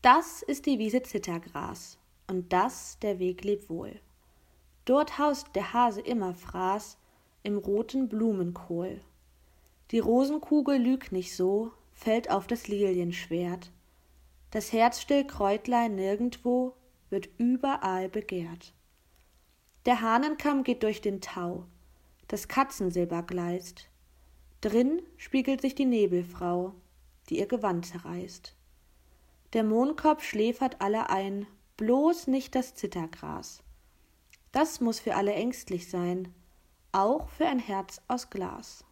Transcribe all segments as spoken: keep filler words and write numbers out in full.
Das ist die Wiese Zittergras, und das der Weg Lebwohl. Dort haust der Hase immer Fraß im roten Blumenkohl. Die Rosenkugel lügt nicht so, fällt auf das Lilienschwert. Das herzstill Kräutlein nirgendwo wird überall begehrt. Der Hahnenkamm geht durch den Tau, das Katzensilber gleißt. Drin spiegelt sich die Nebelfrau, die ihr Gewand zerreißt. Der Mohnkopf schläfert alle ein, bloß nicht das Zittergras. Das muß für alle ängstlich sein, auch für ein Herz aus Glas.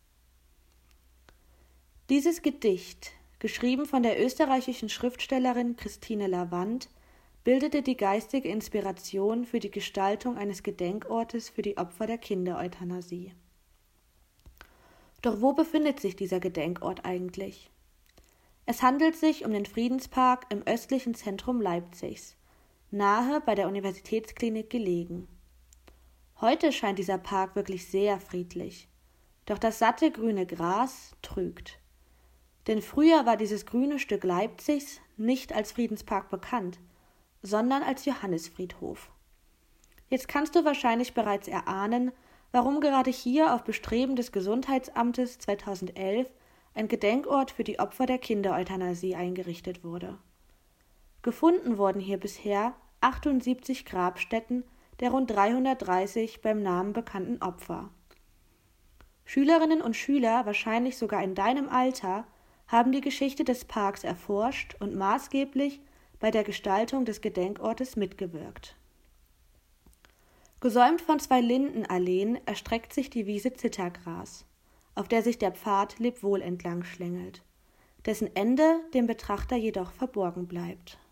Dieses Gedicht, geschrieben von der österreichischen Schriftstellerin Christine Lavand, bildete die geistige Inspiration für die Gestaltung eines Gedenkortes für die Opfer der Kindereuthanasie. Doch wo befindet sich dieser Gedenkort eigentlich? Es handelt sich um den Friedenspark im östlichen Zentrum Leipzigs, nahe bei der Universitätsklinik gelegen. Heute scheint dieser Park wirklich sehr friedlich, doch das satte grüne Gras trügt. Denn früher war dieses grüne Stück Leipzigs nicht als Friedenspark bekannt, sondern als Johannisfriedhof. Jetzt kannst du wahrscheinlich bereits erahnen, warum gerade hier auf Bestreben des Gesundheitsamtes zweitausendelf ein Gedenkort für die Opfer der Kindereuthanasie eingerichtet wurde. Gefunden wurden hier bisher achtundsiebzig Grabstätten der rund dreihundertdreißig beim Namen bekannten Opfer. Schülerinnen und Schüler, wahrscheinlich sogar in deinem Alter, haben die Geschichte des Parks erforscht und maßgeblich bei der Gestaltung des Gedenkortes mitgewirkt. Gesäumt von zwei Lindenalleen erstreckt sich die Wiese Zittergras, auf der sich der Pfad Lebwohl entlang schlängelt, dessen Ende dem Betrachter jedoch verborgen bleibt.